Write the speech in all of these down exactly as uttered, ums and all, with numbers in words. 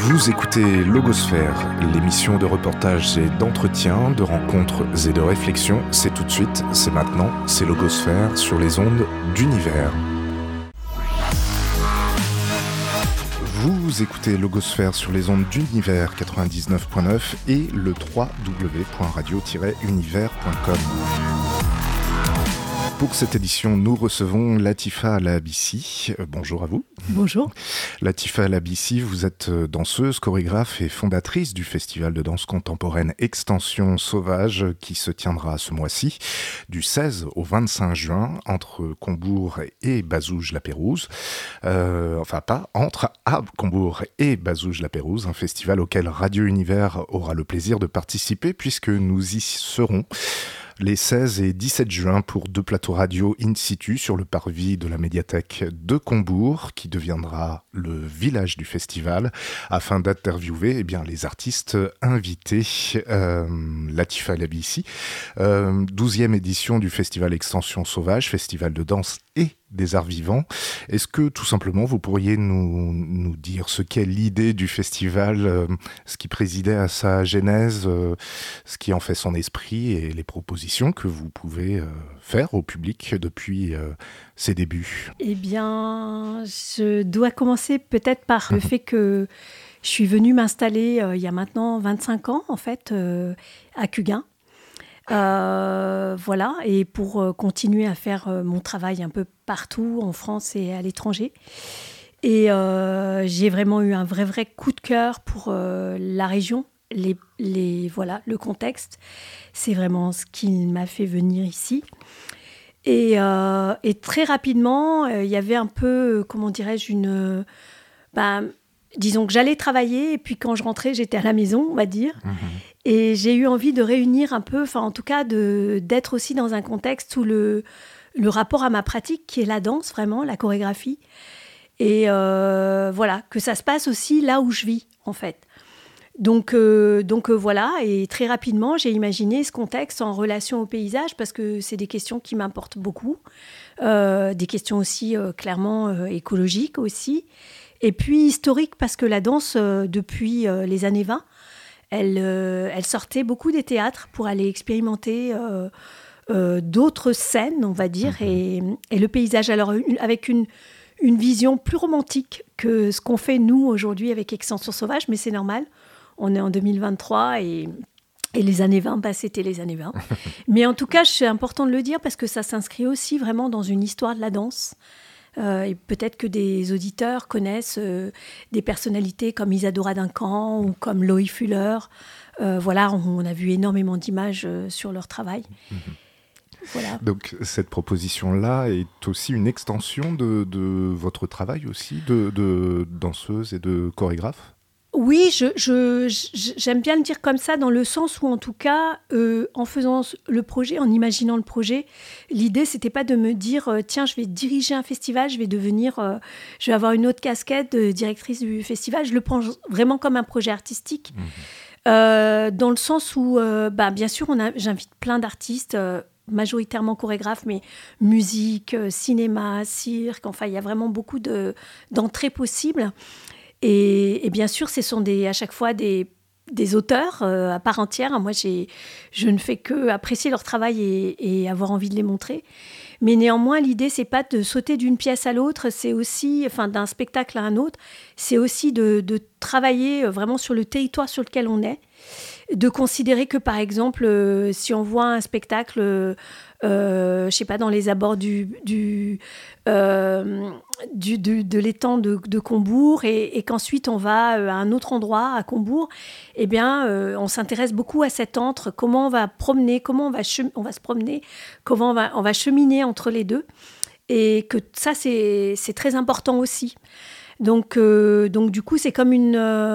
Vous écoutez Logosphère, l'émission de reportages et d'entretien, de rencontres et de réflexions. C'est tout de suite, c'est maintenant, c'est Logosphère sur les ondes d'Univers. Vous écoutez Logosphère sur les ondes d'Univers quatre-vingt-dix-neuf point neuf et le w w w point radio tiret univers point com. Pour cette édition, nous recevons Latifa Labissi. Euh, bonjour à vous. Bonjour. Latifa Labissi, vous êtes danseuse, chorégraphe et fondatrice du festival de danse contemporaine Extension Sauvage qui se tiendra ce mois-ci du seize au vingt-cinq juin entre Combourg et Bazouges-la-Pérouse. Euh, enfin, pas entre, à Combourg et Bazouges-la-Pérouse, un festival auquel Radio Univers aura le plaisir de participer puisque nous y serons les seize et dix-sept juin pour deux plateaux radio in situ sur le parvis de la médiathèque de Combourg qui deviendra le village du festival afin d'interviewer eh bien, les artistes invités. Euh, Latifa Labissi, euh, douzième édition du festival Extension Sauvage, festival de danse et des arts vivants. Est-ce que tout simplement vous pourriez nous, nous dire ce qu'est l'idée du festival, euh, ce qui présidait à sa genèse, euh, ce qui en fait son esprit et les propositions que vous pouvez euh, faire au public depuis euh, ses débuts? Eh bien, je dois commencer peut-être par le fait que je suis venue m'installer euh, il y a maintenant vingt-cinq ans en fait euh, à Cuguin. Euh, voilà, et pour euh, continuer à faire euh, mon travail un peu partout en France et à l'étranger. Et euh, j'ai vraiment eu un vrai, vrai coup de cœur pour euh, la région, les, les, voilà, le contexte. C'est vraiment ce qui m'a fait venir ici. Et, euh, et très rapidement, il euh, y avait un peu, comment dirais-je, une... Euh, bah, disons que j'allais travailler, et puis quand je rentrais, j'étais à la maison, on va dire. Mmh. Et j'ai eu envie de réunir un peu, enfin en tout cas de, d'être aussi dans un contexte où le, le rapport à ma pratique, qui est la danse vraiment, la chorégraphie, et euh, voilà, que ça se passe aussi là où je vis en fait. Donc, euh, donc euh, voilà, et très rapidement, j'ai imaginé ce contexte en relation au paysage parce que c'est des questions qui m'importent beaucoup, euh, des questions aussi euh, clairement euh, écologiques aussi, et puis historiques parce que la danse, euh, depuis euh, les années vingt, Elle, euh, elle sortait beaucoup des théâtres pour aller expérimenter euh, euh, d'autres scènes, on va dire, mmh. et, et le paysage. Alors, une, avec une, une vision plus romantique que ce qu'on fait, nous, aujourd'hui, avec Extension Sauvage, mais c'est normal. On est en deux mille vingt-trois et, et les années vingt, bah, c'était les années vingt. Mais en tout cas, c'est important de le dire parce que ça s'inscrit aussi vraiment dans une histoire de la danse. Euh, et peut-être que des auditeurs connaissent euh, des personnalités comme Isadora Duncan ou comme Loïc Fuller. Euh, voilà, on, on a vu énormément d'images euh, sur leur travail. Mmh. Voilà. Donc cette proposition-là est aussi une extension de, de votre travail aussi, de, de danseuse et de chorégraphe? Oui, je, je, j'aime bien le dire comme ça, dans le sens où, en tout cas, euh, en faisant le projet, en imaginant le projet, l'idée, c'était pas de me dire euh, tiens, je vais diriger un festival, je vais devenir, euh, je vais avoir une autre casquette de directrice du festival. Je le prends vraiment comme un projet artistique, mmh. euh, dans le sens où, euh, bah, bien sûr, on a, j'invite plein d'artistes, euh, majoritairement chorégraphes, mais musique, euh, cinéma, cirque, enfin, il y a vraiment beaucoup de, d'entrées possibles. Et, et bien sûr, ce sont des, à chaque fois des, des auteurs euh, à part entière. Moi, j'ai, je ne fais que apprécier leur travail et, et avoir envie de les montrer. Mais néanmoins, l'idée, c'est pas de sauter d'une pièce à l'autre, c'est aussi, enfin, d'un spectacle à un autre, c'est aussi de, de travailler vraiment sur le territoire sur lequel on est, de considérer que, par exemple, euh, si on voit un spectacle, euh, euh, je sais pas, dans les abords du, du, euh, du, du, de l'étang de, de Combourg et, et qu'ensuite on va à un autre endroit à Combourg, eh bien, euh, on s'intéresse beaucoup à cet entre, comment on va promener, comment on va, chem- on va se promener, comment on va, on va cheminer entre les deux, et que ça, c'est, c'est très important aussi. Donc, euh, donc, du coup, c'est comme une...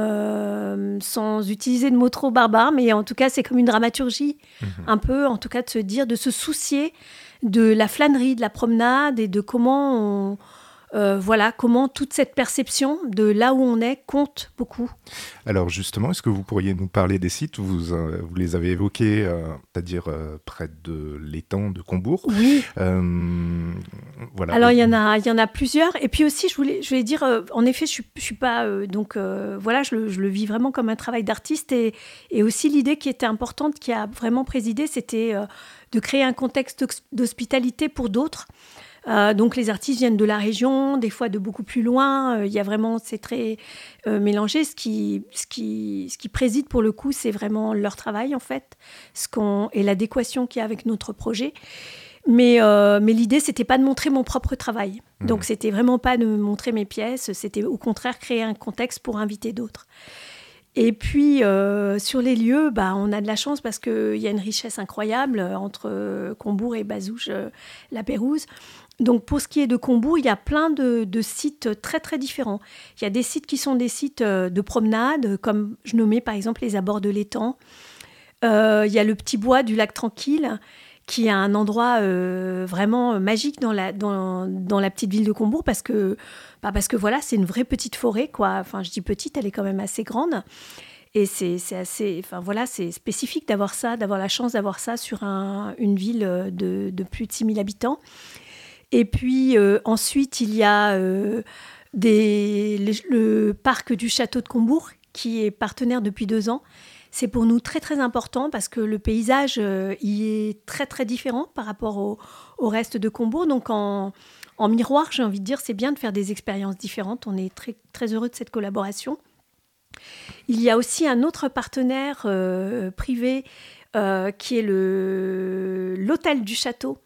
Euh, sans utiliser de mots trop barbares, mais en tout cas, c'est comme une dramaturgie, mmh. un peu, en tout cas, de se dire, de se soucier de la flânerie, de la promenade et de comment on, euh, voilà, comment toute cette perception de là où on est compte beaucoup. Alors justement, est-ce que vous pourriez nous parler des sites? Vous, euh, vous les avez évoqués, euh, c'est-à-dire euh, près de l'étang de Combourg. Oui. Euh, voilà. Alors il y en a, il y en a plusieurs. Et puis aussi, je voulais, je voulais dire, euh, en effet, je suis, je suis pas, euh, donc euh, voilà, je le, je le vis vraiment comme un travail d'artiste. Et, et aussi l'idée qui était importante, qui a vraiment présidé, c'était euh, de créer un contexte d'hospitalité pour d'autres. Euh, donc les artistes viennent de la région, des fois de beaucoup plus loin. Il euh, y a vraiment, c'est très euh, mélangé. Ce qui, ce qui, ce qui préside pour le coup, c'est vraiment leur travail en fait, ce qu'on et l'adéquation qu'il y a avec notre projet. Mais, euh, mais l'idée, c'était pas de montrer mon propre travail. Mmh. Donc c'était vraiment pas de montrer mes pièces. C'était au contraire créer un contexte pour inviter d'autres. Et puis, euh, sur les lieux, bah, on a de la chance parce qu'il y a une richesse incroyable entre Combourg et Bazouges, euh, la Pérouse. Donc, pour ce qui est de Combourg, il y a plein de, de sites très, très différents. Il y a des sites qui sont des sites de promenade, comme je nommais par exemple les abords de l'étang. Euh, il y a le petit bois du lac Tranquille, qui est un endroit euh, vraiment magique dans la, dans, dans la petite ville de Combourg, parce que, bah parce que voilà, c'est une vraie petite forêt, quoi. Enfin, je dis petite, elle est quand même assez grande. Et c'est, c'est assez, enfin voilà, c'est spécifique d'avoir ça, d'avoir la chance d'avoir ça sur un, une ville de, de plus de six mille habitants. Et puis euh, ensuite, il y a euh, des, les, le parc du château de Combourg, qui est partenaire depuis deux ans. C'est pour nous très, très important parce que le paysage euh, y est très, très différent par rapport au, au reste de Combourg. Donc, en, en miroir, j'ai envie de dire, c'est bien de faire des expériences différentes. On est très, très heureux de cette collaboration. Il y a aussi un autre partenaire euh, privé euh, qui est le, l'hôtel du château.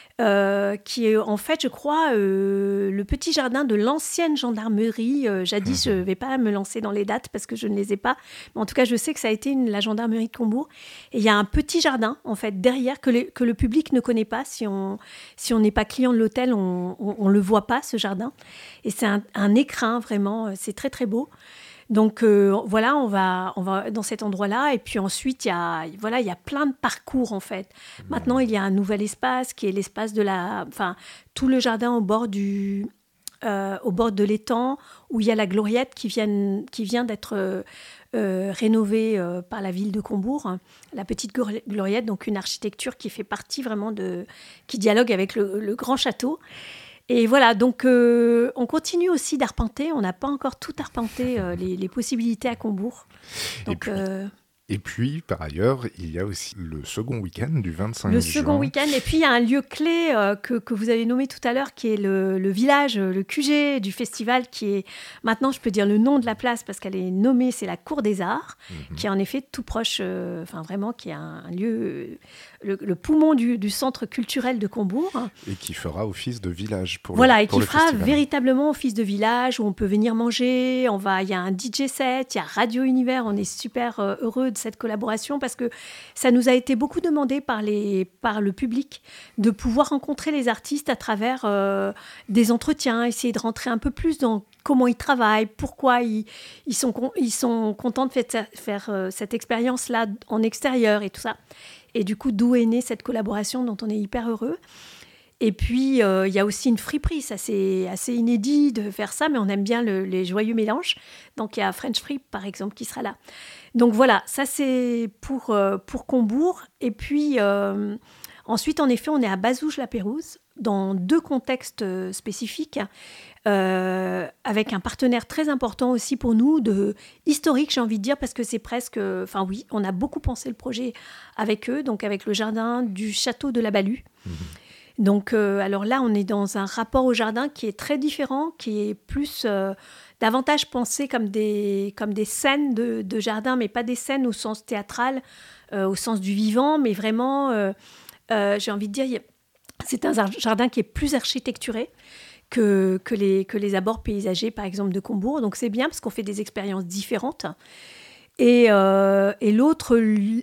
Euh, qui est en fait, je crois, euh, le petit jardin de l'ancienne gendarmerie. Euh, jadis, je ne vais pas me lancer dans les dates parce que je ne les ai pas. Mais en tout cas, je sais que ça a été une, la gendarmerie de Combourg. Et il y a un petit jardin, en fait, derrière, que, les, que le public ne connaît pas. Si on si on n'est pas client de l'hôtel, on ne le voit pas, ce jardin. Et c'est un, un écrin, vraiment. C'est très, très beau. Donc euh, voilà, on va, on va dans cet endroit-là. Et puis ensuite, il y a, voilà, il y a plein de parcours en fait. Maintenant, il y a un nouvel espace qui est l'espace de la... Enfin, tout le jardin au bord, du, euh, au bord de l'étang où il y a la gloriette qui vient, qui vient d'être euh, euh, rénovée euh, par la ville de Combourg. La petite gloriette, donc une architecture qui fait partie vraiment de... qui dialogue avec le, le grand château. Et voilà, donc euh, on continue aussi d'arpenter. On n'a pas encore tout arpenté, euh, les, les possibilités à Combourg. Donc, et, puis, euh, et puis, par ailleurs, il y a aussi le second week-end du vingt-cinq le juin. Le second week-end. Et puis, il y a un lieu clé euh, que, que vous avez nommé tout à l'heure, qui est le, le village, le Q G du festival, qui est maintenant, je peux dire le nom de la place, parce qu'elle est nommée, c'est la Cour des Arts, mmh. qui est en effet tout proche, euh, enfin vraiment, qui est un, un lieu... Le, le poumon du, du centre culturel de Combourg. Et qui fera office de village pour voilà, le et qui le fera festival. Véritablement office de village, où on peut venir manger. On va, il y a un D J set, il y a Radio Univers. On est super euh, heureux de cette collaboration parce que ça nous a été beaucoup demandé par, les, par le public de pouvoir rencontrer les artistes à travers euh, des entretiens, essayer de rentrer un peu plus dans comment ils travaillent, pourquoi ils, ils, sont, ils sont contents de faire, faire euh, cette expérience-là en extérieur et tout ça. Et du coup, d'où est née cette collaboration dont on est hyper heureux. Et puis, euh, il y a aussi une friperie. Ça, c'est assez inédit de faire ça, mais on aime bien le, les joyeux mélanges. Donc, il y a French Frip, par exemple, qui sera là. Donc, voilà, ça, c'est pour, euh, pour Combourg. Et puis, euh, ensuite, en effet, on est à Bazouges-la-Pérouse, dans deux contextes spécifiques, euh, avec un partenaire très important aussi pour nous, de, historique, j'ai envie de dire, parce que c'est presque... Enfin oui, on a beaucoup pensé le projet avec eux, donc avec le jardin du château de la Balue. Mmh. Donc, euh, alors là, on est dans un rapport au jardin qui est très différent, qui est plus... Euh, davantage pensé comme des, comme des scènes de, de jardin, mais pas des scènes au sens théâtral, euh, au sens du vivant, mais vraiment, euh, euh, j'ai envie de dire... Y a, c'est un jardin qui est plus architecturé que, que, les, que les abords paysagers, par exemple, de Combourg. Donc, c'est bien parce qu'on fait des expériences différentes. Et, euh, et l'autre lieu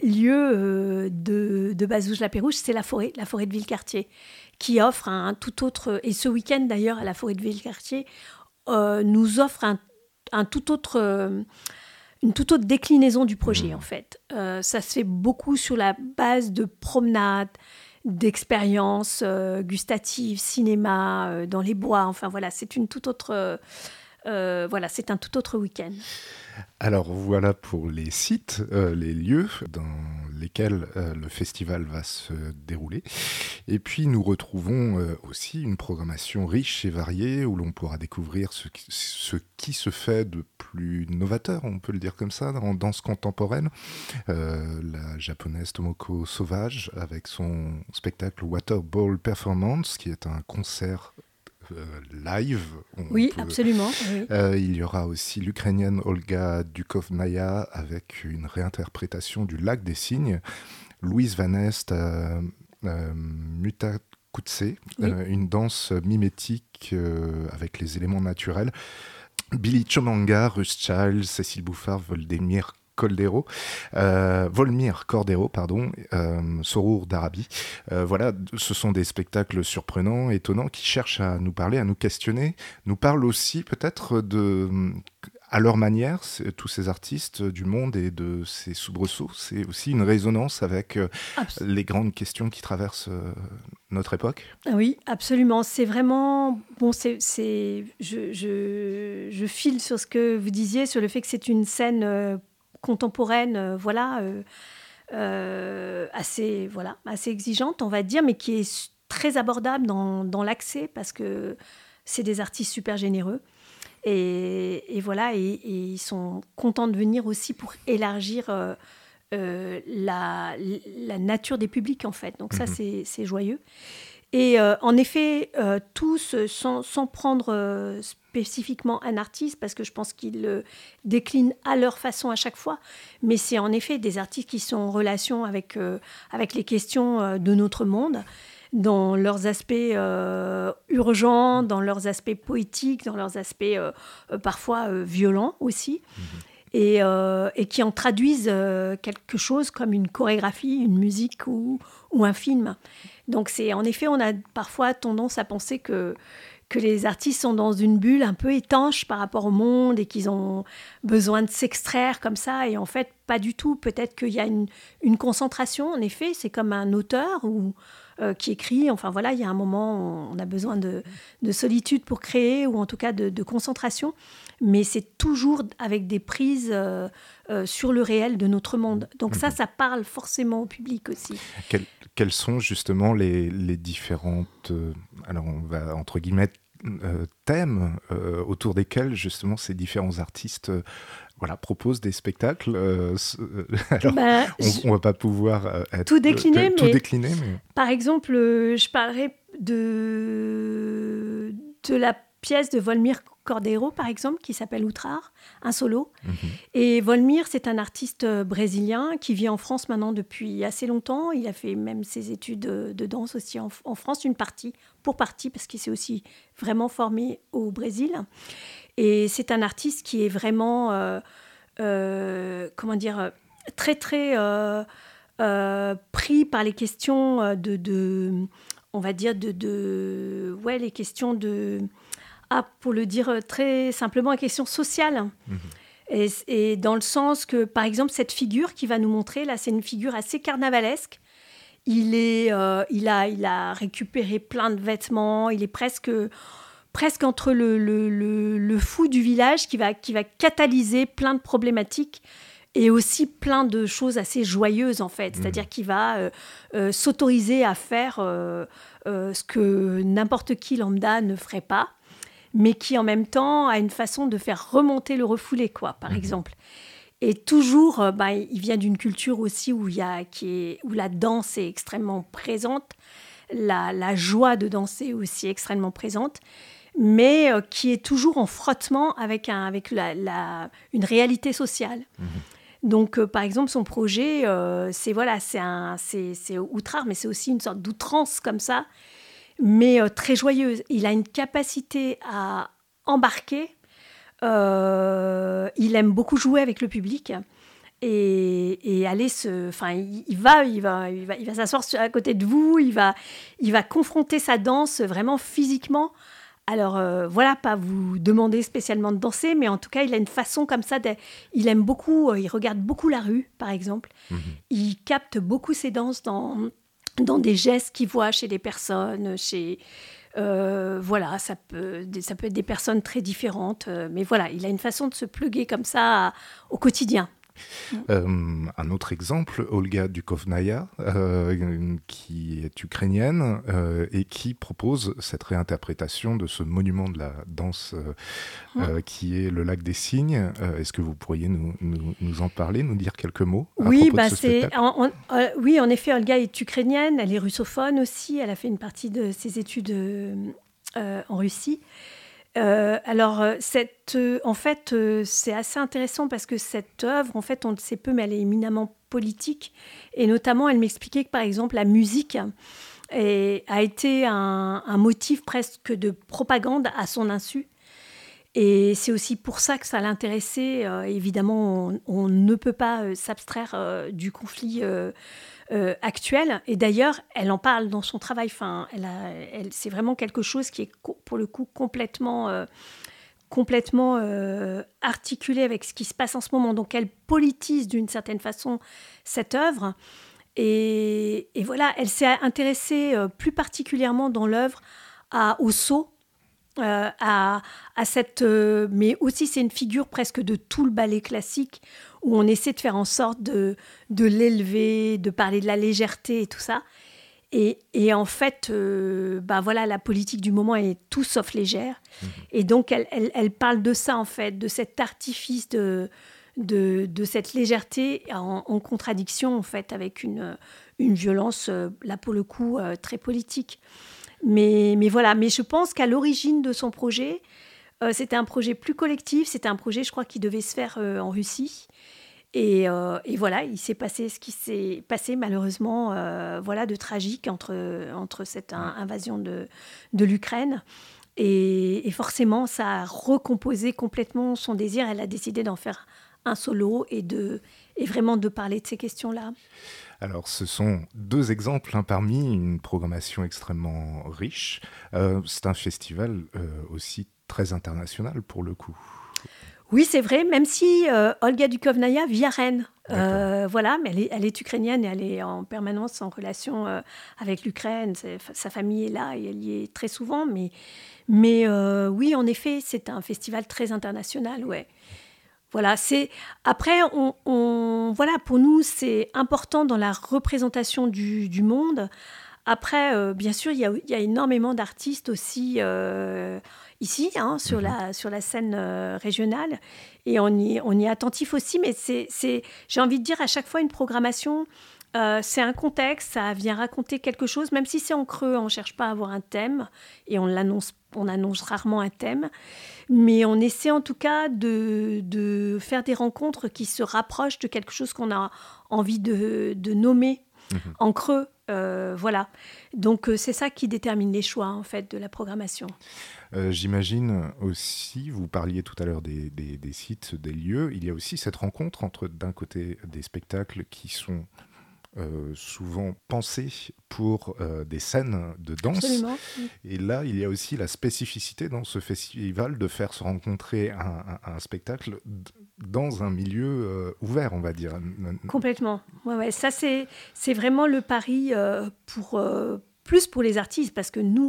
euh, de, de Bazouges-la-Pérouse, c'est la forêt, la forêt de Villecartier, qui offre un, un tout autre... Et ce week-end, d'ailleurs, à la forêt de Villecartier, euh, nous offre un, un tout autre... Euh, une toute autre déclinaison du projet, mmh. en fait. Euh, ça se fait beaucoup sur la base de promenades, d'expériences euh, gustatives, cinéma, euh, dans les bois. Enfin voilà, c'est une toute autre, euh, voilà, c'est un tout autre week-end. Alors voilà pour les sites, euh, les lieux dans lesquels euh, le festival va se dérouler. Et puis nous retrouvons euh, aussi une programmation riche et variée où l'on pourra découvrir ce qui, ce qui se fait de plus novateur, on peut le dire comme ça, en danse contemporaine. Euh, la japonaise Tomoko Sauvage avec son spectacle Water Ball Performance qui est un concert Euh, live. Oui, peut... absolument. Oui. Euh, il y aura aussi l'Ukrainienne Olga Dukovnaya avec une réinterprétation du Lac des Cygnes. Louise Van Est, euh, euh, Mutakutse, oui. euh, une danse mimétique euh, avec les éléments naturels. Billy Chomanga, Russ Child, Cécile Bouffard, Voldemir Cordero, euh, Volmir Cordero, pardon, euh, Sorour d'Arabie. Euh, voilà, ce sont des spectacles surprenants, étonnants, qui cherchent à nous parler, à nous questionner, nous parlent aussi peut-être de, à leur manière, tous ces artistes du monde et de ces soubresauts. C'est aussi une résonance avec euh, les grandes questions qui traversent euh, notre époque. Oui, absolument. C'est vraiment... Bon, c'est, c'est, je, je, je file sur ce que vous disiez, sur le fait que c'est une scène... Euh, contemporaine, euh, voilà, euh, euh, assez, voilà, assez exigeante, on va dire, mais qui est très abordable dans, dans l'accès parce que c'est des artistes super généreux. Et, et voilà, et, et ils sont contents de venir aussi pour élargir euh, euh, la, la nature des publics, en fait. Donc ça, c'est, c'est joyeux. Et euh, en effet, euh, tous, sans, sans prendre euh, spécifiquement un artiste, parce que je pense qu'ils le déclinent à leur façon à chaque fois, mais c'est en effet des artistes qui sont en relation avec, euh, avec les questions euh, de notre monde, dans leurs aspects euh, urgents, dans leurs aspects poétiques, dans leurs aspects euh, euh, parfois euh, violents aussi. Mmh. Et, euh, et qui en traduisent euh, quelque chose comme une chorégraphie, une musique ou, ou un film. Donc, c'est, en effet, on a parfois tendance à penser que, que les artistes sont dans une bulle un peu étanche par rapport au monde et qu'ils ont besoin de s'extraire comme ça. Et en fait, pas du tout. Peut-être qu'il y a une, une concentration, en effet. C'est comme un auteur ou, euh, qui écrit. Enfin, voilà, il y a un moment où on a besoin de, de solitude pour créer ou en tout cas de, de concentration. Mais c'est toujours avec des prises euh, euh, sur le réel de notre monde. Donc ça, ça parle forcément au public aussi. Quel, quelles sont justement les, les différentes, euh, alors on va entre guillemets, euh, thèmes euh, autour desquels justement ces différents artistes euh, voilà, proposent des spectacles euh, alors, ben, on ne va pas pouvoir euh, être, tout décliner, tout mais, décliner mais... Par exemple, euh, je parlerai de, de la pièce de Volmir Cordero, par exemple, qui s'appelle Outrar, un solo. Mmh. Et Volmir, c'est un artiste brésilien qui vit en France maintenant depuis assez longtemps. Il a fait même ses études de danse aussi en, en France, une partie, pour partie, parce qu'il s'est aussi vraiment formé au Brésil. Et c'est un artiste qui est vraiment, euh, euh, comment dire, très, très euh, euh, pris par les questions de, de on va dire, de, de ouais, les questions de... Ah, pour le dire très simplement, une question sociale. Mmh. Et, et dans le sens que, par exemple, cette figure qui va nous montrer, là, c'est une figure assez carnavalesque. Il, est, euh, il, a, il a récupéré plein de vêtements. Il est presque, presque entre le, le, le, le fou du village qui va, qui va catalyser plein de problématiques et aussi plein de choses assez joyeuses, en fait. Mmh. C'est-à-dire qu'il va euh, euh, s'autoriser à faire euh, euh, ce que n'importe qui lambda ne ferait pas, mais qui en même temps a une façon de faire remonter le refoulé, quoi, par mmh. exemple. Et toujours, euh, bah, il vient d'une culture aussi où, il y a, qui est, où la danse est extrêmement présente, la, la joie de danser aussi extrêmement présente, mais euh, qui est toujours en frottement avec, un, avec la, la, une réalité sociale. Mmh. Donc, euh, par exemple, son projet, euh, c'est, voilà, c'est, un, c'est, c'est Outrar, mais c'est aussi une sorte d'outrance comme ça, mais euh, très joyeuse. Il a une capacité à embarquer. Euh, il aime beaucoup jouer avec le public et, et aller se... Enfin, il, il, va, il, va, il, va, il va s'asseoir à côté de vous, il va, il va confronter sa danse vraiment physiquement. Alors, euh, voilà, pas vous demander spécialement de danser, mais en tout cas, il a une façon comme ça. De, il aime beaucoup, euh, il regarde beaucoup la rue, par exemple. Mmh. Il capte beaucoup ses danses dans... dans des gestes qu'il voit chez des personnes, chez... Euh, voilà, ça peut, ça peut être des personnes très différentes, euh, mais voilà, il a une façon de se pluguer comme ça à, au quotidien. Euh, un autre exemple, Olga Dukovnaya, euh, qui est ukrainienne euh, et qui propose cette réinterprétation de ce monument de la danse euh, mmh. euh, qui est le lac des Cygnes. Euh, est-ce que vous pourriez nous, nous, nous en parler, nous dire quelques mots à oui, propos bah de ce c'est, spectacle en, en, euh, oui, en effet, Olga est ukrainienne, elle est russophone aussi, elle a fait une partie de ses études euh, en Russie. Euh, alors, cette, euh, en fait, euh, c'est assez intéressant parce que cette œuvre, en fait, on le sait peu, mais elle est éminemment politique. Et notamment, elle m'expliquait que, par exemple, la musique est, a été un, un motif presque de propagande à son insu. Et c'est aussi pour ça que ça l'intéressait. Euh, évidemment, on, on ne peut pas euh, s'abstraire euh, du conflit euh, euh, actuel. Et d'ailleurs, elle en parle dans son travail. Enfin, elle a, elle, c'est vraiment quelque chose qui est, pour le coup, complètement, euh, complètement euh, articulé avec ce qui se passe en ce moment. Donc, elle politise d'une certaine façon cette œuvre. Et, et voilà, elle s'est intéressée euh, plus particulièrement dans l'œuvre à, au saut. Euh, à, à cette, euh, mais aussi c'est une figure presque de tout le ballet classique où on essaie de faire en sorte de, de l'élever, de parler de la légèreté et tout ça. Et, et en fait, euh, bah voilà, la politique du moment est tout sauf légère. Mmh. Et donc elle, elle, elle parle de ça en fait, de cet artifice de, de, de cette légèreté en, en contradiction en fait avec une, une violence, euh, là pour le coup, euh, très politique. Mais, mais voilà, mais je pense qu'à l'origine de son projet, euh, c'était un projet plus collectif, c'était un projet, je crois, qui devait se faire euh, en Russie. Et, euh, et voilà, il s'est passé ce qui s'est passé malheureusement, euh, voilà, de tragique entre, entre cette un, invasion de, de l'Ukraine. Et, et forcément, ça a recomposé complètement son désir. Elle a décidé d'en faire un solo et, de, et vraiment de parler de ces questions-là. Alors, ce sont deux exemples hein, parmi une programmation extrêmement riche. Euh, c'est un festival euh, aussi très international pour le coup. Oui, c'est vrai, même si euh, Olga Dukovnaya vit à Rennes. Euh, voilà, mais elle est, elle est ukrainienne et elle est en permanence en relation euh, avec l'Ukraine. C'est, sa famille est là et elle y est très souvent. Mais, mais euh, oui, en effet, c'est un festival très international, ouais. Voilà, c'est après, on, on, voilà, pour nous, c'est important dans la représentation du, du monde. Après, euh, bien sûr, il y a, il y a énormément d'artistes aussi euh, ici, hein, sur, mmh. la, sur la scène euh, régionale, et on y, on y est attentif aussi. Mais c'est, c'est, j'ai envie de dire, à chaque fois, une programmation, euh, c'est un contexte, ça vient raconter quelque chose, même si c'est en creux, on ne cherche pas à avoir un thème, et on l'annonce, on annonce rarement un thème. Mais on essaie en tout cas de, de faire des rencontres qui se rapprochent de quelque chose qu'on a envie de, de nommer mmh. en creux. Euh, voilà. Donc euh, c'est ça qui détermine les choix en fait de la programmation. Euh, j'imagine aussi, vous parliez tout à l'heure des, des, des sites, des lieux, il y a aussi cette rencontre entre d'un côté des spectacles qui sont Euh, souvent pensé pour euh, des scènes de danse. Absolument. Et là, il y a aussi la spécificité dans ce festival de faire se rencontrer un, un, un spectacle d- dans un milieu euh, ouvert, on va dire. Complètement. Ouais, ouais. Ça, c'est, c'est vraiment le pari euh, pour, euh, plus pour les artistes, parce que nous...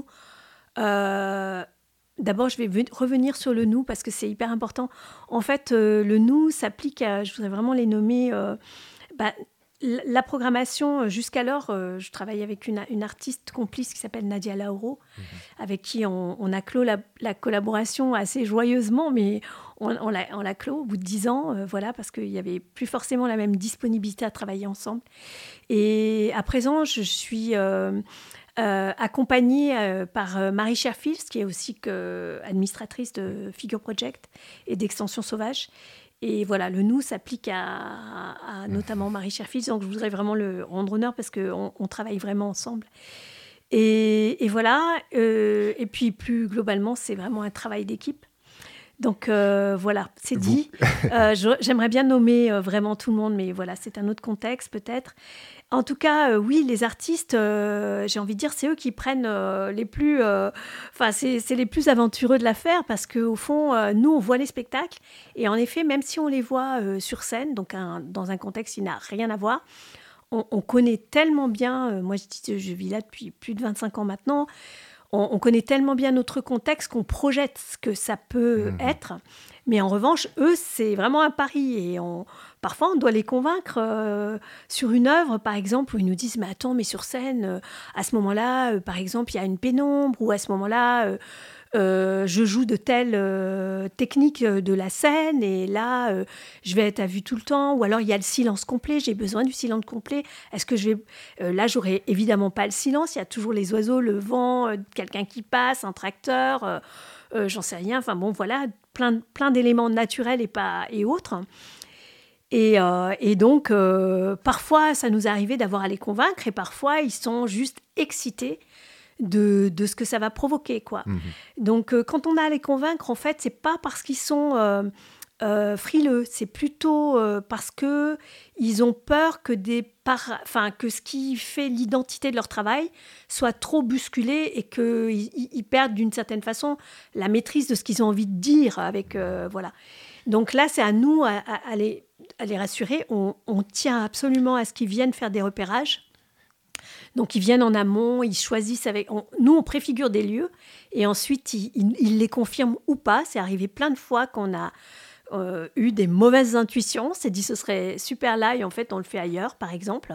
Euh, D'abord, je vais v- revenir sur le nous, parce que c'est hyper important. En fait, euh, le nous s'applique à... Je voudrais vraiment les nommer... Euh, bah, La programmation, jusqu'alors, euh, je travaillais avec une, une artiste complice qui s'appelle Nadia Lauro, mmh. avec qui on, on a clos la, la collaboration assez joyeusement, mais on, on, l'a, on l'a clos au bout de dix ans, euh, voilà, parce qu'il n'y avait plus forcément la même disponibilité à travailler ensemble. Et à présent, je suis euh, euh, accompagnée euh, par euh, Marie Sherfield, qui est aussi que, administratrice de Figure Project et d'Extension Sauvage. Et voilà, le nous s'applique à, à, à notamment Marie Sherfield, donc je voudrais vraiment le rendre honneur parce qu'on on travaille vraiment ensemble. Et, et voilà, euh, et puis plus globalement, c'est vraiment un travail d'équipe. Donc euh, voilà, c'est dit. Euh, je, j'aimerais bien nommer euh, vraiment tout le monde, mais voilà, c'est un autre contexte peut-être. En tout cas, euh, oui, les artistes, euh, j'ai envie de dire, c'est eux qui prennent euh, les plus... Enfin, euh, c'est, c'est les plus aventureux de l'affaire parce qu'au fond, euh, nous, on voit les spectacles. Et en effet, même si on les voit euh, sur scène, donc un, dans un contexte qui n'a rien à voir, on, on connaît tellement bien, euh, moi je, dis, je vis là depuis plus de vingt-cinq ans maintenant, on, on connaît tellement bien notre contexte qu'on projette ce que ça peut mmh. être. Mais en revanche, eux, c'est vraiment un pari. Et on, parfois, on doit les convaincre euh, sur une œuvre, par exemple, où ils nous disent « Mais attends, mais sur scène, euh, à ce moment-là, euh, par exemple, il y a une pénombre. » Ou à ce moment-là, euh, euh, je joue de telle euh, technique de la scène. Et là, euh, je vais être à vue tout le temps. Ou alors, il y a le silence complet. J'ai besoin du silence complet. Est-ce que je vais... Euh, là, j'aurai évidemment pas le silence. Il y a toujours les oiseaux, le vent, euh, quelqu'un qui passe, un tracteur... Euh, Euh, j'en sais rien, enfin bon, voilà, plein, plein d'éléments naturels et, pas, et autres. Et, euh, et donc, euh, parfois, ça nous est arrivé d'avoir à les convaincre, et parfois, ils sont juste excités de, de ce que ça va provoquer, quoi. Mmh. Donc, euh, quand on a à les convaincre, en fait, c'est pas parce qu'ils sont... Euh, Euh, frileux, c'est plutôt euh, parce que ils ont peur que des par... enfin, que ce qui fait l'identité de leur travail soit trop bousculé et qu'ils ils perdent d'une certaine façon la maîtrise de ce qu'ils ont envie de dire avec euh, voilà. Donc là, c'est à nous à, à, à, les, à les rassurer. On, on tient absolument à ce qu'ils viennent faire des repérages. Donc, ils viennent en amont, ils choisissent avec... On, nous, on préfigure des lieux et ensuite, ils, ils, ils les confirment ou pas. C'est arrivé plein de fois qu'on a Euh, eu des mauvaises intuitions, s'est dit ce serait super là et en fait on le fait ailleurs par exemple,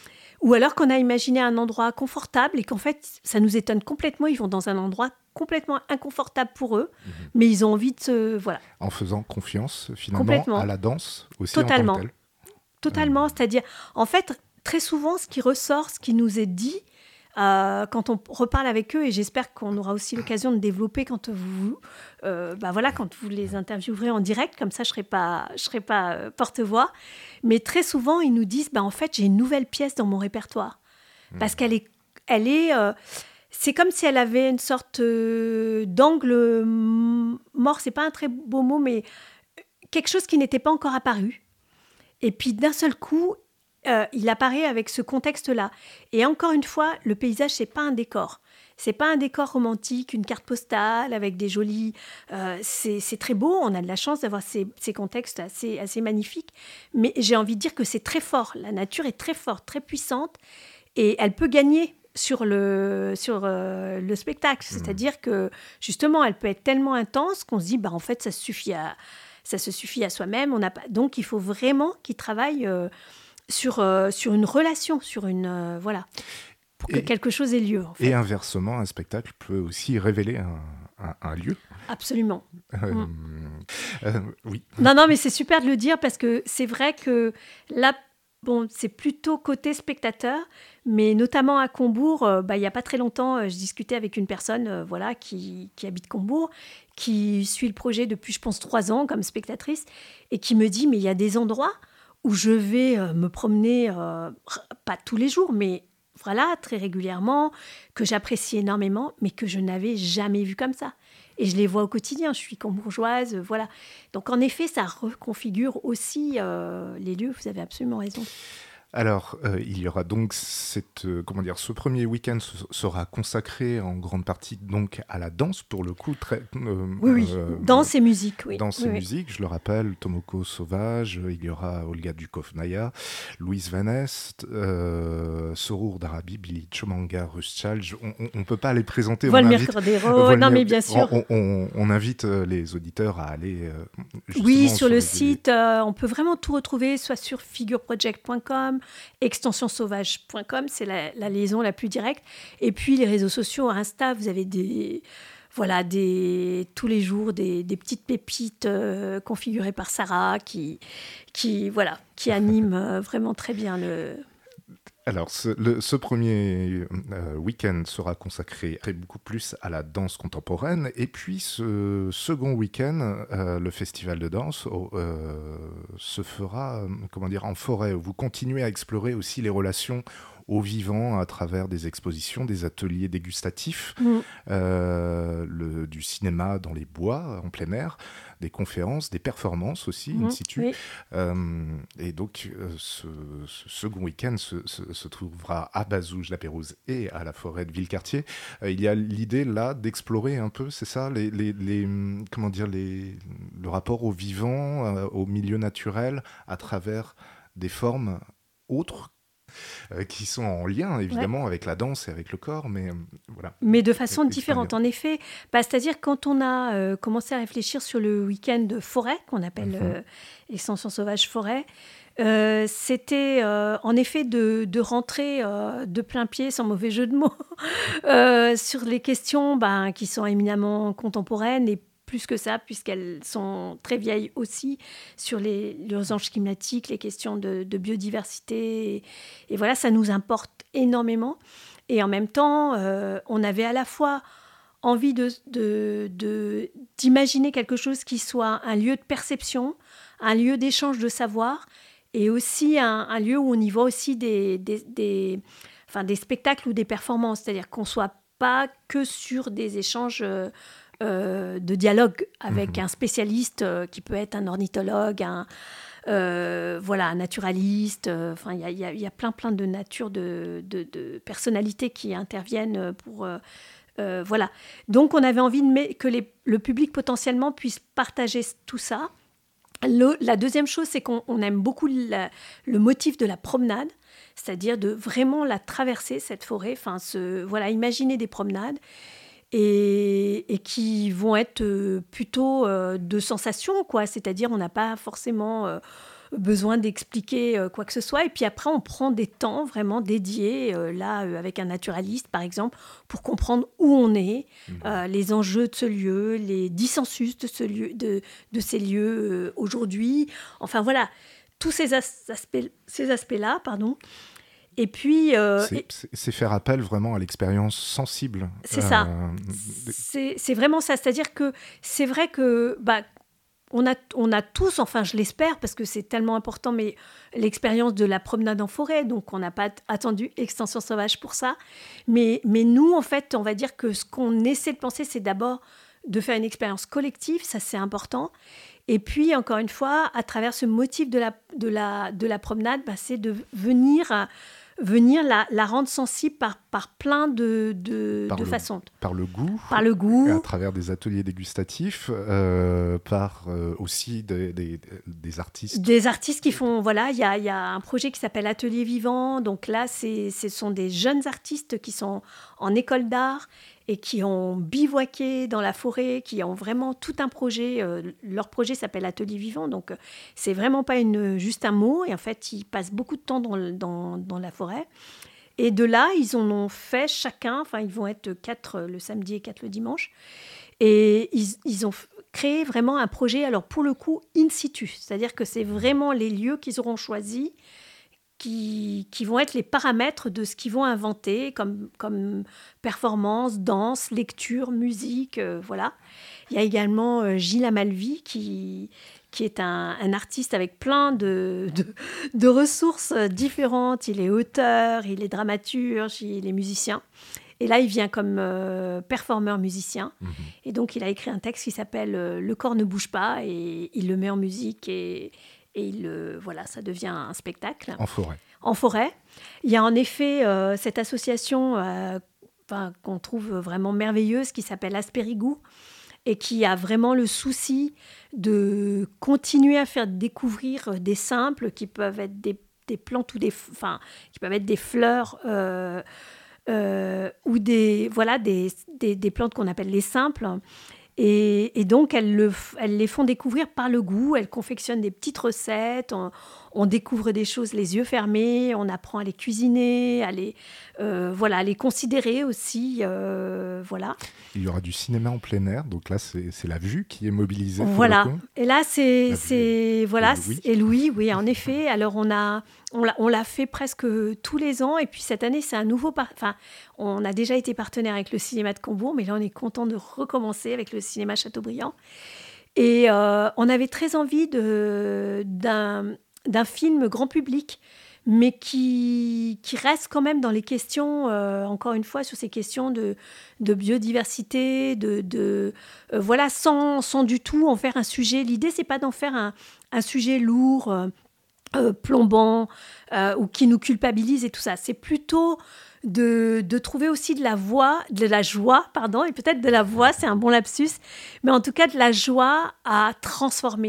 ou alors qu'on a imaginé un endroit confortable et qu'en fait ça nous étonne complètement, ils vont dans un endroit complètement inconfortable pour eux, mmh. mais ils ont envie de se... voilà. En faisant confiance finalement à la danse aussi. Totalement. En tant que telle. Totalement, mmh. c'est-à-dire en fait très souvent ce qui ressort, ce qui nous est dit Euh, quand on reparle avec eux, et j'espère qu'on aura aussi l'occasion de développer quand vous, euh, bah voilà, quand vous les interviewerez en direct, comme ça je ne serai pas, je serai pas euh, porte-voix. Mais très souvent, ils nous disent bah, « En fait, j'ai une nouvelle pièce dans mon répertoire. Mmh. » Parce qu'elle est... Elle est euh, c'est comme si elle avait une sorte euh, d'angle mort, ce n'est pas un très beau mot, mais quelque chose qui n'était pas encore apparu. Et puis d'un seul coup, Euh, il apparaît avec ce contexte-là. Et encore une fois, le paysage, c'est pas un décor. C'est pas un décor romantique, une carte postale avec des jolis... Euh, c'est, c'est très beau, on a de la chance d'avoir ces, ces contextes assez, assez magnifiques. Mais j'ai envie de dire que c'est très fort. La nature est très forte, très puissante. Et elle peut gagner sur le, sur, euh, le spectacle. Mmh. C'est-à-dire que, justement, elle peut être tellement intense qu'on se dit, bah, en fait, ça suffit à, ça se suffit à soi-même. On n'a pas... Donc, il faut vraiment qu'ils travaillent... Euh, Sur, euh, sur une relation, sur une... Euh, voilà, pour que et, quelque chose ait lieu. En fait. Et inversement, un spectacle peut aussi révéler un, un, un lieu. Absolument. Euh, mm. euh, oui. Non, non, mais c'est super de le dire parce que c'est vrai que là, bon, c'est plutôt côté spectateur, mais notamment à Combourg, euh, bah, il n'y a pas très longtemps, euh, je discutais avec une personne euh, voilà, qui, qui habite Combourg, qui suit le projet depuis, je pense, trois ans comme spectatrice, et qui me dit, mais il y a des endroits où je vais euh, me promener, euh, pas tous les jours, mais voilà, très régulièrement, que j'apprécie énormément, mais que je n'avais jamais vu comme ça. Et je les vois au quotidien, je suis combourgeoise, euh, voilà. Donc en effet, ça reconfigure aussi euh, les lieux, vous avez absolument raison. Alors, euh, il y aura donc cette, euh, comment dire, ce premier week-end sera consacré en grande partie donc à la danse, pour le coup. Très, euh, oui, oui, euh, danse et musique, oui. Danse oui, et oui. musique, je le rappelle, Tomoko Sauvage, il y aura Olga Dukovnaya, Louise Vanest, euh, Sorur d'Arabie, Billy Chomanga, Ruschal. On ne peut pas les présenter. Volmir Cordero, non mais bien sûr. On, on, on invite les auditeurs à aller euh, oui, sur, sur le site, euh, on peut vraiment tout retrouver, soit sur figure project point com, extension sauvage point com, c'est la, la liaison la plus directe. Et puis les réseaux sociaux, Insta, vous avez des, voilà, des, tous les jours des, des petites pépites euh, configurées par Sarah qui, qui, voilà, qui animent euh, vraiment très bien le... Alors, ce, le, ce premier euh, week-end sera consacré beaucoup plus à la danse contemporaine. Et puis, ce second week-end, euh, le festival de danse euh, se fera, comment dire, en forêt. Vous continuez à explorer aussi les relations au vivant à travers des expositions, des ateliers dégustatifs, mmh. euh, le, du cinéma dans les bois, en plein air, des conférences, des performances aussi, mmh, in situ. Oui. Euh, et donc, euh, ce, ce second week-end se, se, se trouvera à Bazouges-la-Pérouse et à la forêt de Villecartier. Euh, il y a l'idée, là, d'explorer un peu, c'est ça, les, les, les, comment dire, les, le rapport au vivant, euh, au milieu naturel, à travers des formes autres euh, qui sont en lien évidemment ouais. avec la danse et avec le corps, mais euh, voilà. Mais de façon différente, en effet. Bah, c'est-à-dire quand on a euh, commencé à réfléchir sur le week-end de forêt, qu'on appelle mm-hmm. euh, Extension sauvage forêt, euh, c'était euh, en effet de, de rentrer euh, de plein pied, sans mauvais jeu de mots, euh, sur les questions bah, qui sont éminemment contemporaines et plus que ça, puisqu'elles sont très vieilles aussi, sur les l'urgence climatique, les questions de, de biodiversité. Et, et voilà, ça nous importe énormément. Et en même temps, euh, on avait à la fois envie de, de, de, d'imaginer quelque chose qui soit un lieu de perception, un lieu d'échange de savoir, et aussi un, un lieu où on y voit aussi des, des, des, enfin, des spectacles ou des performances. C'est-à-dire qu'on ne soit pas que sur des échanges... Euh, Euh, de dialogue avec mmh. un spécialiste euh, qui peut être un ornithologue, un, euh, voilà, un naturaliste. Enfin, il y, y, y a plein, plein de natures de, de, de personnalités qui interviennent pour... Euh, euh, voilà. Donc, on avait envie de met, que les, le public potentiellement puisse partager tout ça. Le, la deuxième chose, c'est qu'on on aime beaucoup la, le motif de la promenade, c'est-à-dire de vraiment la traverser, cette forêt. Enfin, ce, voilà, imaginer des promenades. Et, et qui vont être euh, plutôt euh, de sensations, quoi. C'est-à-dire on n'a pas forcément euh, besoin d'expliquer euh, quoi que ce soit. Et puis après, on prend des temps vraiment dédiés, euh, là, euh, avec un naturaliste, par exemple, pour comprendre où on est, mmh. euh, les enjeux de ce lieu, les dissensus de, ce lieu, de, de ces lieux euh, aujourd'hui. Enfin, voilà, tous ces, as- aspects, ces aspects-là, pardon. Et puis, euh, c'est, et... c'est, c'est faire appel vraiment à l'expérience sensible. C'est euh... ça. C'est, c'est vraiment ça. C'est-à-dire que c'est vrai que bah, on a, on a tous, enfin je l'espère, parce que c'est tellement important, mais l'expérience de la promenade en forêt, donc on n'a pas attendu Extension sauvage pour ça. Mais, mais nous, en fait, on va dire que ce qu'on essaie de penser, c'est d'abord de faire une expérience collective, ça c'est important. Et puis, encore une fois, à travers ce motif de la, de la, de la promenade, bah, c'est de venir... venir la, la rendre sensible par, par plein de, de, par de le, façons. Par le goût. Par le goût. À travers des ateliers dégustatifs, euh, par euh, aussi des, des, des artistes. Des artistes qui font... Voilà, il y a, y a un projet qui s'appelle Atelier Vivant. Donc là, c'est, ce sont des jeunes artistes qui sont en école d'art et qui ont bivouaqué dans la forêt, qui ont vraiment tout un projet. Euh, leur projet s'appelle Atelier Vivant, donc euh, c'est vraiment pas une, juste un mot. Et en fait, ils passent beaucoup de temps dans, dans, dans la forêt. Et de là, ils en ont fait chacun, enfin, ils vont être quatre le samedi et quatre le dimanche. Et ils, ils ont créé vraiment un projet, alors pour le coup, in situ. C'est-à-dire que c'est vraiment les lieux qu'ils auront choisis Qui, qui vont être les paramètres de ce qu'ils vont inventer comme, comme performance, danse, lecture, musique, euh, voilà. Il y a également euh, Gilles Amalvi qui, qui est un, un artiste avec plein de, de, de ressources différentes. Il est auteur, il est dramaturge, il est musicien. Et là, il vient comme euh, performeur-musicien. Mmh. Et donc, il a écrit un texte qui s'appelle euh, « Le corps ne bouge pas » et il le met en musique et... Et il, euh, voilà, ça devient un spectacle. En forêt. En forêt. Il y a en effet euh, cette association euh, qu'on trouve vraiment merveilleuse qui s'appelle Aspérigou et qui a vraiment le souci de continuer à faire découvrir des simples qui peuvent être des, des plantes ou des, enfin, qui peuvent être des fleurs euh, euh, ou des, voilà, des, des, des plantes qu'on appelle les simples. Et, et donc, elles, le, elles les font découvrir par le goût. Elles confectionnent des petites recettes. On, on découvre des choses les yeux fermés. On apprend à les cuisiner, à les, euh, voilà, à les considérer aussi. Euh, voilà. Il y aura du cinéma en plein air. Donc là, c'est, c'est la vue qui est mobilisée. Voilà. Et là, c'est... c'est voilà, et Louis. Et Louis, oui, en effet. Alors, on a... On l'a, on l'a fait presque tous les ans. Et puis, cette année, c'est un nouveau... Par... Enfin, on a déjà été partenaire avec le cinéma de Combourg, mais là, on est content de recommencer avec le cinéma Chateaubriand. Et euh, on avait très envie de, d'un, d'un film grand public, mais qui, qui reste quand même dans les questions, euh, encore une fois, sur ces questions de, de biodiversité, de, de, euh, voilà, sans, sans du tout en faire un sujet. L'idée, c'est pas d'en faire un, un sujet lourd, euh, euh, plombant, euh, ou qui nous culpabilise et tout ça. C'est plutôt de, de trouver aussi de la voix, de la joie, pardon, et peut-être de la voix, c'est un bon lapsus, mais en tout cas de la joie à transformer,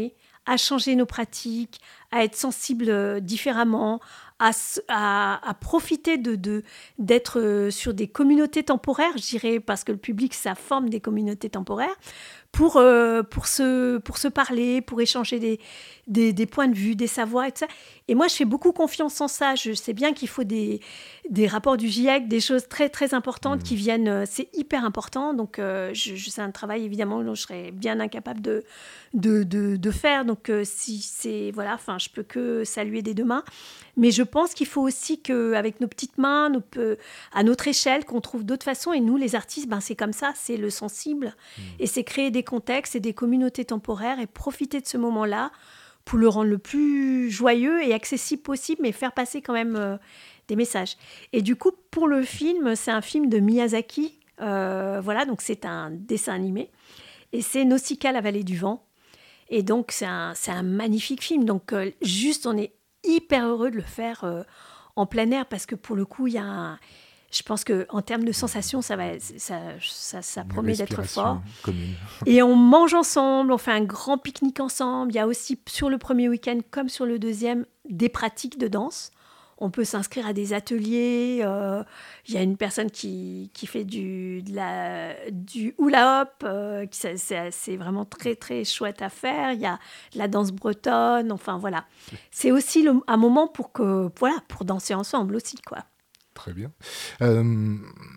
à changer nos pratiques, à être sensibles différemment, à, à, à profiter de, de, d'être sur des communautés temporaires, je dirais, parce que le public, ça forme des communautés temporaires, pour, euh, pour, se, pour se parler, pour échanger des, des, des points de vue, des savoirs et tout ça. Et moi, je fais beaucoup confiance en ça. Je sais bien qu'il faut des, des rapports du GIEC, des choses très, très importantes mmh. qui viennent. C'est hyper important. Donc, euh, je, je, c'est un travail, évidemment, dont je serais bien incapable de, de, de, de faire. Donc, euh, si c'est... Voilà, enfin, je peux que saluer des deux mains. Mais je pense qu'il faut aussi qu'avec nos petites mains, nos, à notre échelle, qu'on trouve d'autres façons. Et nous, les artistes, ben, c'est comme ça. C'est le sensible. Mmh. Et c'est créer des contextes et des communautés temporaires et profiter de ce moment-là pour le rendre le plus joyeux et accessible possible, mais faire passer quand même euh, des messages. Et du coup, pour le film, c'est un film de Miyazaki. Euh, voilà, donc c'est un dessin animé. Et c'est Nausicaa, la vallée du vent. Et donc, c'est un, c'est un magnifique film. Donc, euh, juste, on est hyper heureux de le faire euh, en plein air parce que pour le coup, il y a un... Je pense qu'en termes de sensations, ça, va, ça, ça, ça promet d'être fort. Commune. Et on mange ensemble, on fait un grand pique-nique ensemble. Il y a aussi, sur le premier week-end comme sur le deuxième, des pratiques de danse. On peut s'inscrire à des ateliers. Euh, il y a une personne qui, qui fait du, de la, du hula-hop. Euh, qui, c'est, c'est vraiment très, très chouette à faire. Il y a de la danse bretonne. Enfin, voilà. C'est aussi le, un moment pour, que, voilà, pour danser ensemble aussi, quoi. Très bien. Euh,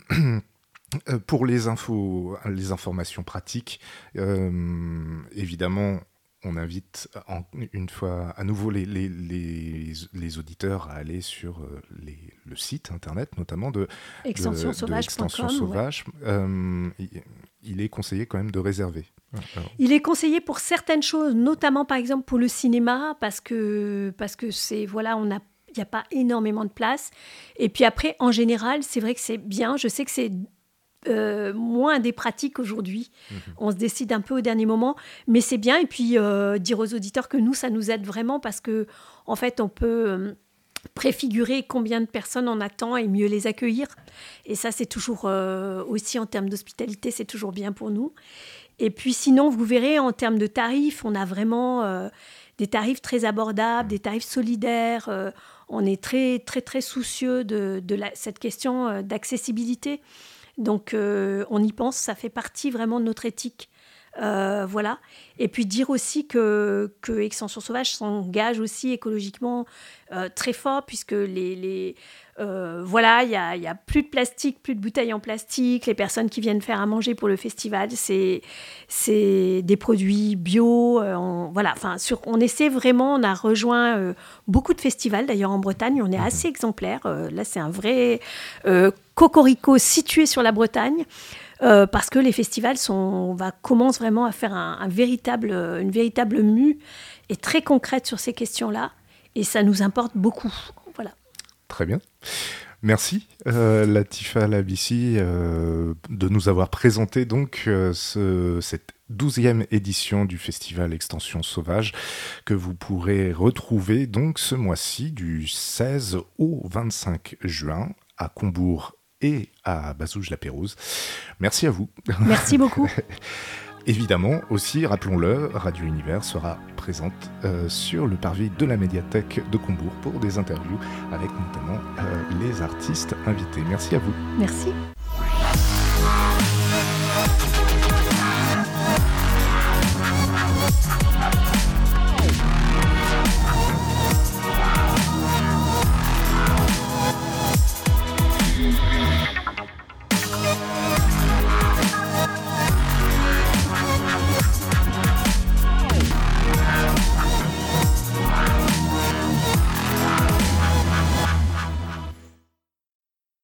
pour les infos, les informations pratiques, euh, évidemment, on invite en, une fois à nouveau les, les, les, les auditeurs à aller sur les, le site internet, notamment de extension sauvage point com. Sauvage. Ouais. Euh, il, il est conseillé quand même de réserver. Alors. Il est conseillé pour certaines choses, notamment par exemple pour le cinéma, parce que parce que c'est voilà, on a il n'y a pas énormément de place. Et puis après, en général, c'est vrai que c'est bien. Je sais que c'est euh, moins des pratiques aujourd'hui. Mmh. On se décide un peu au dernier moment, mais c'est bien. Et puis, euh, dire aux auditeurs que nous, ça nous aide vraiment parce que, en fait, on peut euh, préfigurer combien de personnes on attend et mieux les accueillir. Et ça, c'est toujours euh, aussi en termes d'hospitalité, c'est toujours bien pour nous. Et puis sinon, vous verrez, en termes de tarifs, on a vraiment euh, des tarifs très abordables, des tarifs solidaires. Euh, on est très, très, très soucieux de, de la, cette question euh, d'accessibilité. Donc, euh, on y pense, ça fait partie vraiment de notre éthique. Euh, voilà. Et puis dire aussi que, que Extension Sauvage s'engage aussi écologiquement euh, très fort, puisque les, les, euh, voilà, il y a, y a plus de plastique, plus de bouteilles en plastique. Les personnes qui viennent faire à manger pour le festival, c'est, c'est des produits bio. Euh, on, voilà, enfin, sur, on essaie vraiment, on a rejoint euh, beaucoup de festivals, d'ailleurs en Bretagne, on est assez exemplaires. Euh, là, c'est un vrai euh, cocorico situé sur la Bretagne. Euh, parce que les festivals sont, on va, commencent vraiment à faire un, un véritable, une véritable mue et très concrète sur ces questions-là. Et ça nous importe beaucoup. Voilà. Très bien. Merci euh, Latifa Labissi euh, de nous avoir présenté donc euh, ce, cette douzième édition du festival Extension Sauvage que vous pourrez retrouver donc ce mois-ci du seize au vingt-cinq juin à Combourg et à Bazouges-la-Pérouse. Merci à vous. Merci beaucoup. Évidemment, aussi, rappelons-le, Radio Univers sera présente euh, sur le parvis de la médiathèque de Combourg pour des interviews avec notamment euh, les artistes invités. Merci à vous. Merci.